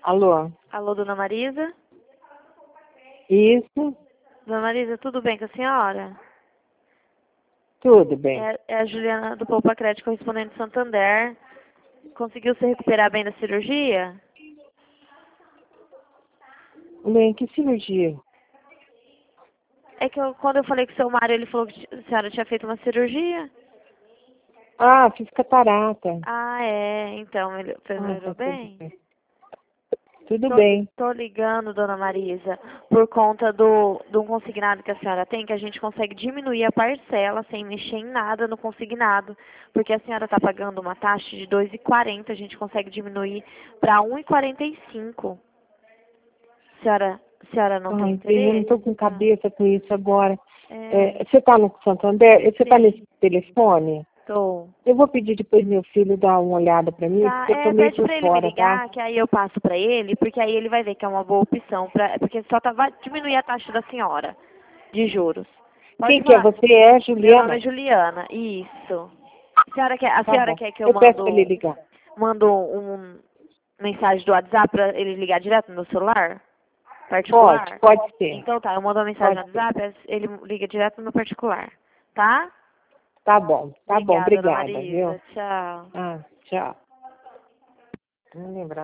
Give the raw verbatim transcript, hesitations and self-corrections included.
Alô? Alô, dona Marisa? Isso? Dona Marisa, tudo bem com a senhora? Tudo bem. É, é a Juliana do Poupa Crédito, correspondente de Santander. Conseguiu se recuperar bem da cirurgia? Bem, que cirurgia? É que eu, quando eu falei com o seu Mário, ele falou que a senhora tinha feito uma cirurgia? Ah, fiz catarata. Ah, é. Então, ele Ah, melhorou tá tudo bem? bem. Tudo Tô, bem. tô ligando, dona Marisa, por conta do, do consignado que a senhora tem, que a gente consegue diminuir a parcela sem mexer em nada no consignado, porque a senhora está pagando uma taxa de dois reais e quarenta, a gente consegue diminuir para um real e quarenta e cinco. Senhora, senhora não tem Ai, bem, eu não interesse? tô com cabeça com isso agora. É, É, você tá no Santander? Você tá sim, nesse telefone? tô. Eu vou pedir depois meu filho dar uma olhada pra mim, Tá, porque eu tô é, meio pede por pra ele me fora, tá? ligar, que aí eu passo pra ele, porque aí ele vai ver que é uma boa opção, pra, porque só tá, vai diminuir a taxa da senhora de juros. Pode Quem que é mandar. você? É Meu nome é Juliana? Juliana, isso. A senhora quer, a Tá senhora bom. quer que eu Eu peço pra ele mando, ligar. mando um mensagem do WhatsApp pra ele ligar direto no meu celular? Pode, Particular? pode ser. Então tá, eu mando uma mensagem Pode no ser. WhatsApp, ele liga direto no meu particular, tá? Tá bom, tá bom. Obrigada, Ana Obrigada, viu? Marisa. Tchau. Ah, tchau. Não lembro.